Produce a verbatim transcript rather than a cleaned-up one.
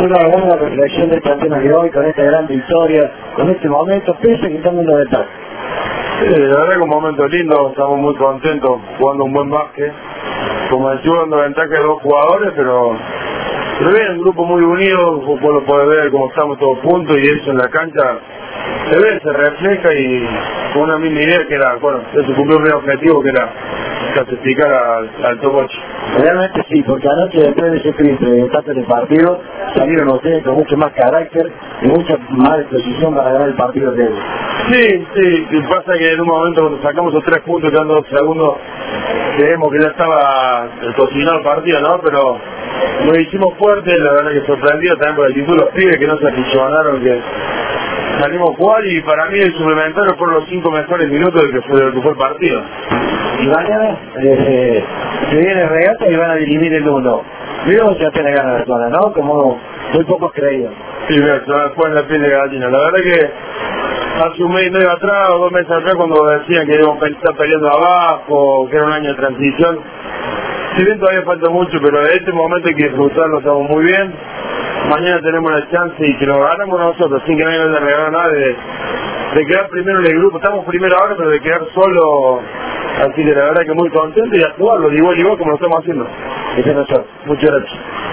una buena reflexión de esta antena de hoy, con esta gran victoria, con este momento, pese que estamos en la ventaja. Sí, la verdad que un momento lindo, estamos muy contentos jugando un buen básquet. Como decimos, dando ventaja de dos jugadores, pero, pero bien, un grupo muy unido, vos lo podés ver como estamos todos juntos y eso en la cancha se ve, se refleja y con una misma idea que era, bueno, eso cumplió un objetivo que era clasificar al, al top ocho. Realmente sí, porque anoche después de ese triple empate del partido salieron ustedes con mucho más carácter y mucha más disposición para ganar el partido de ellos. Sí, sí, y pasa que en un momento cuando sacamos los tres puntos quedando dos segundos, creemos que ya estaba cocinado el partido, ¿no? Pero lo hicimos fuerte, la verdad que sorprendido también por el título de los pibes que no se aficionaron, que salimos a jugar y para mí el suplementario fueron los cinco mejores minutos del que fue, del que fue el partido. Y mañana eh, se viene regata y van a dirimir el uno. Luego se apenas gana la zona, ¿no? Como muy pocos creían. Sí, mira, se fue en la piel de gallina. La verdad que hace un mes y medio atrás o dos meses atrás cuando decían que íbamos a estar peleando abajo, que era un año de transición, si bien todavía falta mucho, pero en este momento hay que disfrutarlo, estamos muy bien. Mañana tenemos la chance y que lo ganamos nosotros, sin que nadie nos regale nada, de, de quedar primero en el grupo. Estamos primero ahora, pero de quedar solo. Así que la verdad que muy contento y a jugarlo de igual y igual como lo estamos haciendo. Ese no soy. Muchas gracias.